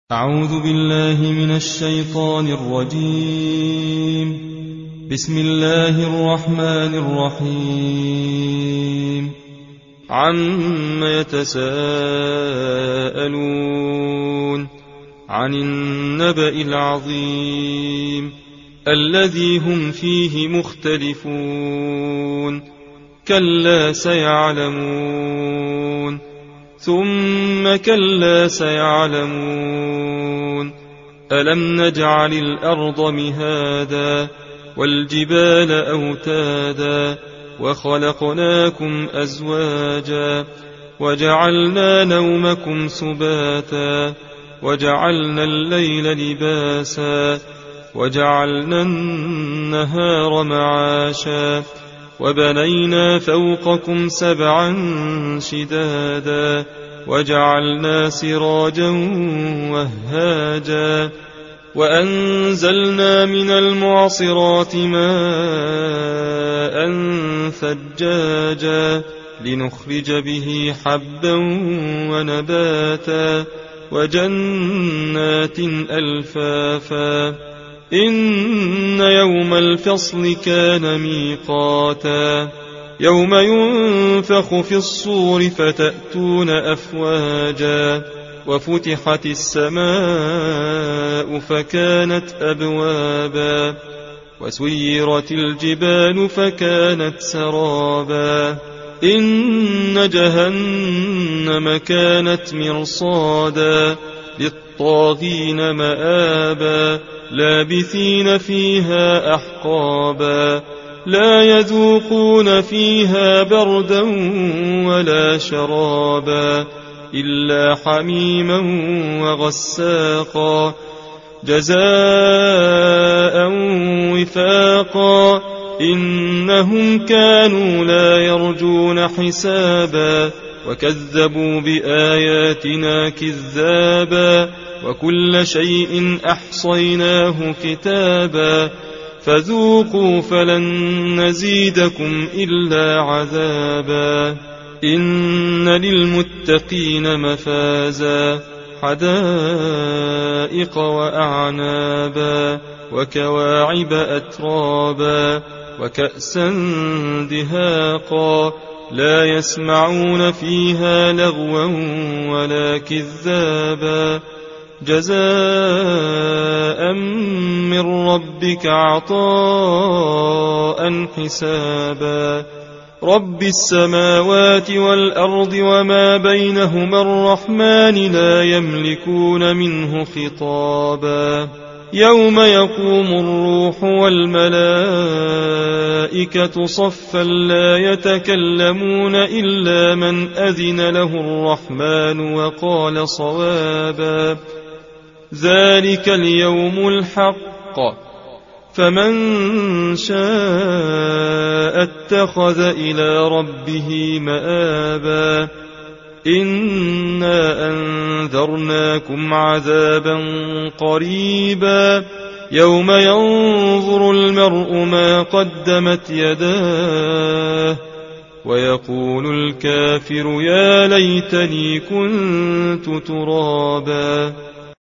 أعوذ بالله من الشيطان الرجيم. بسم الله الرحمن الرحيم. عم يتساءلون عن النبأ العظيم الذي هم فيه مختلفون كلا سيعلمون ثم كلا سيعلمون ألم نجعل الأرض مهادا والجبال أوتادا وخلقناكم أزواجا وجعلنا نومكم سباتا وجعلنا الليل لباسا وجعلنا النهار معاشا وبنينا فوقكم سبعا شدادا وجعلنا سراجا وهاجا وأنزلنا من المعصرات ماء ثجاجا لنخرج به حبا ونباتا وجنات ألفافا إن يوم الفصل كان ميقاتا يوم ينفخ في الصور فتأتون أفواجا وفتحت السماء فكانت أبوابا وسيرت الجبال فكانت سرابا إن جهنم كانت مرصادا للطاغين مآبا لابثين فيها أحقابا لا يذوقون فيها بردا ولا شرابا إلا حميما وغساقا جزاء وفاقا إنهم كانوا لا يرجون حسابا وكذبوا بآياتنا كذابا وكل شيء أحصيناه كتابا فذوقوا فلن نزيدكم إلا عذابا إن للمتقين مفازا حدائق وأعنابا وكواعب أترابا وكأسا دهاقا لا يسمعون فيها لغوا ولا كذابا جزاء من ربك عطاء حسابا رب السماوات والأرض وما بينهما الرحمن لا يملكون منه خطابا يوم يقوم الروح والملائكة صفا لا يتكلمون إلا من أذن له الرحمن وقال صوابا ذلك اليوم الحق فمن شاء اتخذ إلى ربه مآبا إنا أنذرناكم عذابا قريبا يوم ينظر المرء ما قدمت يداه ويقول الكافر يا ليتني كنت ترابا